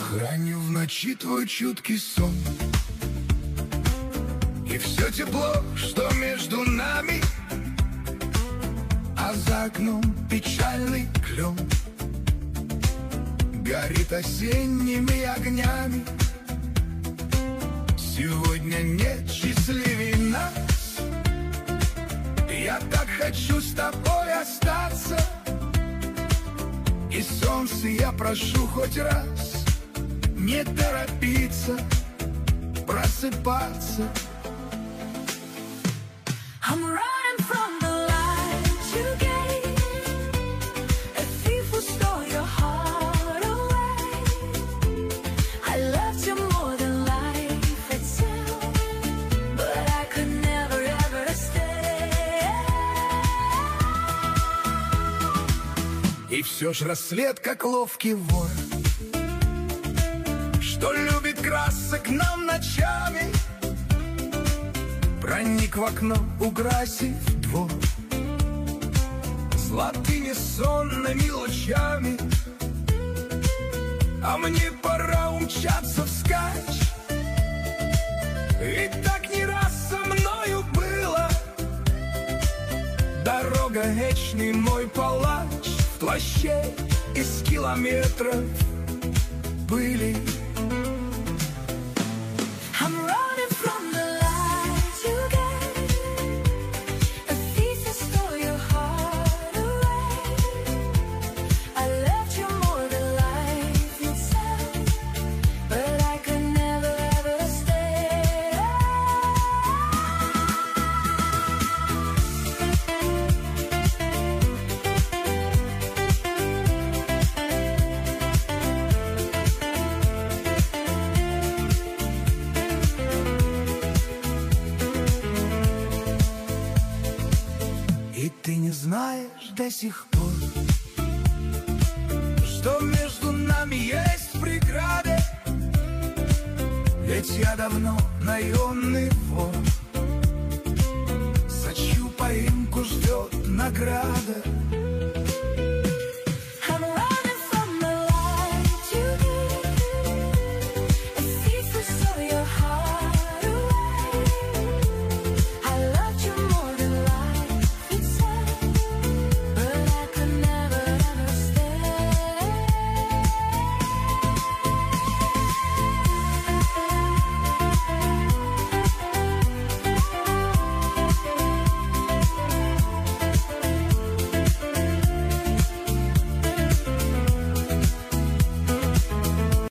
Храню в ночи твой чуткий сон и все тепло, что между нами, а за окном печальный клен горит осенними огнями. Сегодня нет счастливей нас. Я так хочу с тобой остаться, и солнце я прошу хоть раз не торопиться просыпаться. I'm running from the light you gave. A thief who stole your heart away. I loved you more than life itself, but I could never ever stay. И все ж рассвет, как ловкий вор, что любит красок нам ночами, проник в окно, украсив двор золотыми сонными лучами. А мне пора умчаться вскачь, и так не раз со мною было. Дорога вечный мой палач в плаще из километров пыли. I'm running from the light you gave. A thief who stole your heart away. I loved you more than life itself, but I could never ever stay. И ты не знаешь до сих пор, что между нами есть преграды. Ведь я давно наемный вор, за чью поимку ждет награда.